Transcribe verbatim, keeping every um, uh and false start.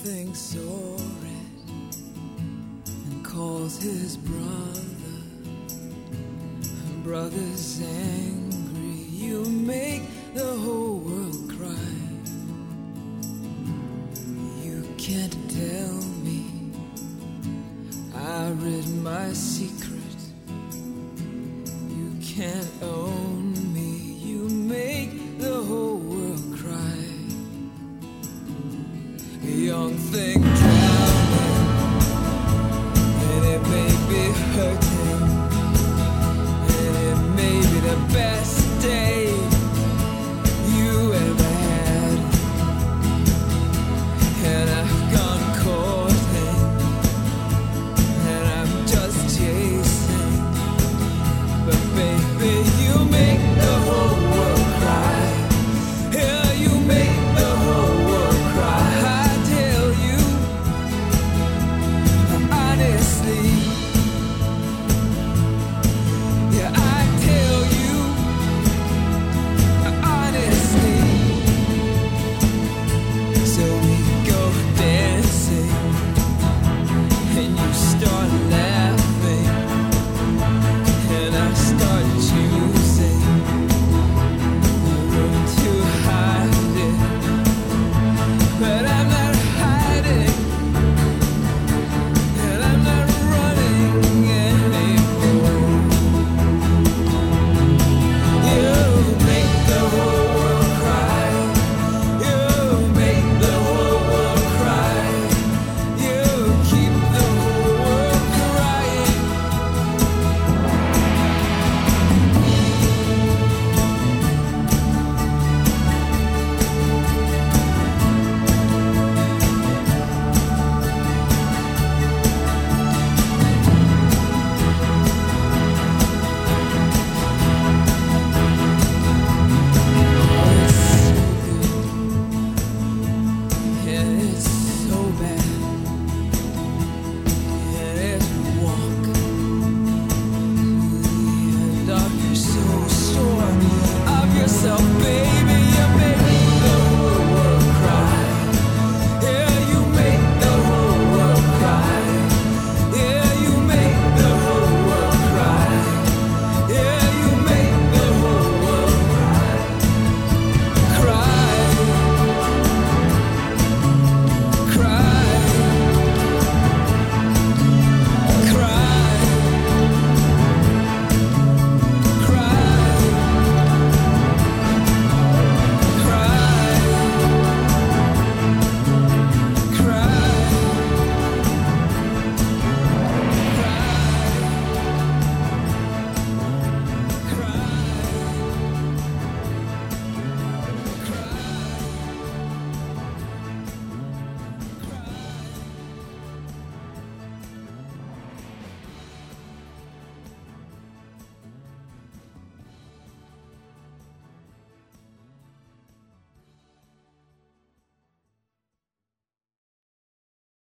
thing saw it and calls his brother. And brother's angry. You make the whole world cry. You can't tell me I read my secret. You can't own me. You make the whole world cry. A young thing drowning, and it may be hurting, and it may be the best day you ever had. And I've gone courting, and I'm just chasing, but baby, you make the whole world cry. Yeah, you make the whole world cry. I tell you, honestly. Yeah, I tell you, honestly. So we go dancing, and you start laughing, and I start choosing a room to hide it. But I'm not hiding, and I'm not running anymore. You make the whole world cry. You make the whole world cry. You keep the whole world crying. And it's so bad, and it's walk to the end of you're so sure of yourself, baby.